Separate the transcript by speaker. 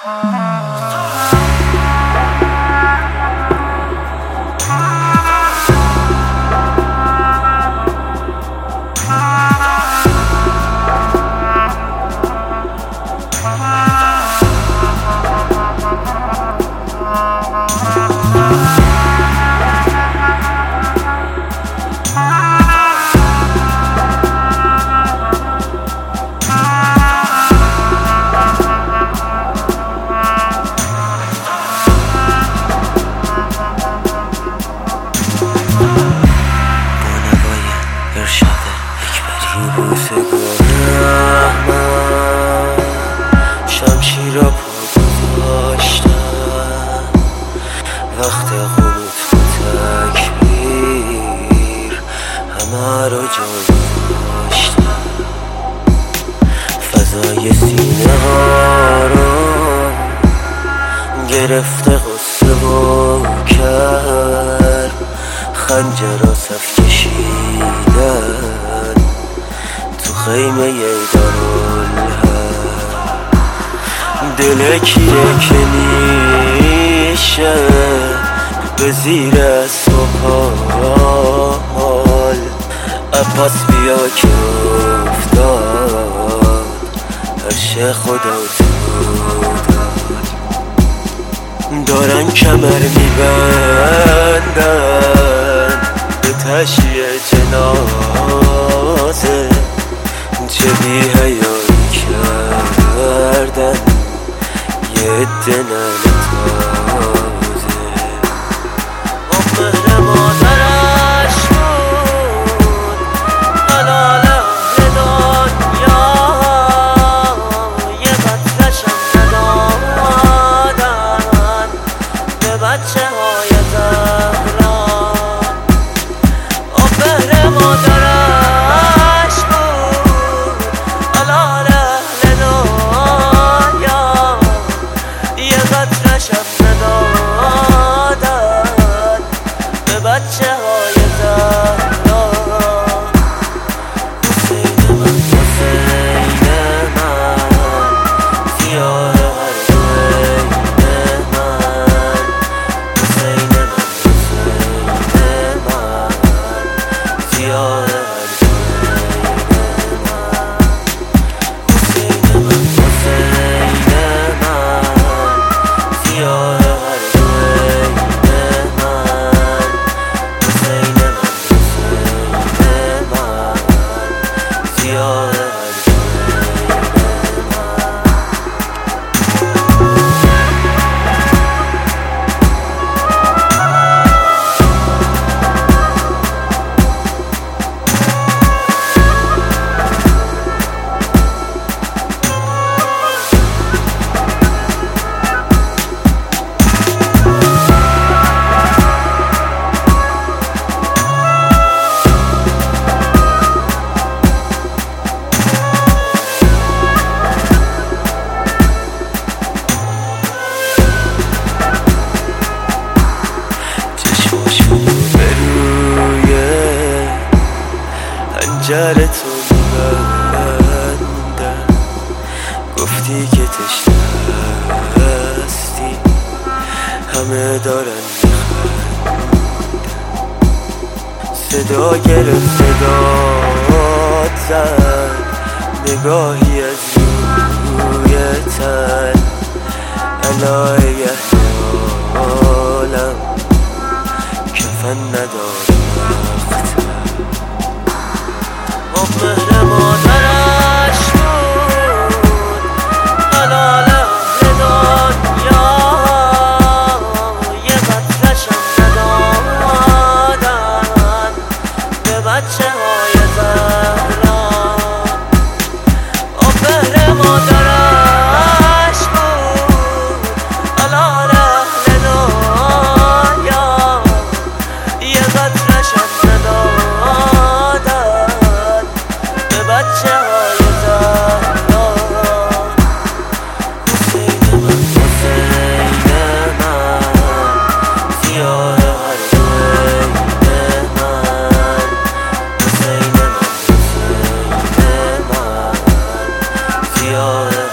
Speaker 1: شمشیر را پا گذاشتم، وقت قنوت و تکبیر همه را جا گذاشتم. فضای سینه ها را گرفته غصه و کرد، خنجر را صف کشیدن تو خیمه دارالحرب. دل کیه که میشه به زیر سپال، عباس بیا که افتاد عرش خدا تو داد. دارن کمر میبندن به تشییع جنازه، چه بی حیایی کردن یه عده ننه تازه. مهر مادرش بود حلال اهل دنیا، یه قطره‌شم ندادن به بچه های زهرا. مهر مادرش بود حلال اهل دنیا، یه قطره‌شم ندادن به بچه های زهرا. حسین من حسین من سیاه هر عین من، حسین من حسین من سیاه هر عین من، حسین من حسین من سیاه هر عین من، حسین من حسین من سیاه هر عین من. پنجره تو میبندم، گفتی که تشنه هستی، همه دارن میخندن. صدا گرفت صدات زد، نگاهی از روی تن، علای احیالم کفن ندارم وقتم. مهر مادرش بود حلال اهل دنیا، یه قطره‌شم ندادن به بچه های زهرا. مهر مادرش بود حلال اهل دنیا، یه قطره‌شم ندادن به بچه های زهرا. حسین من حسین من سیاه هر عین من، حسین من حسین من سیاه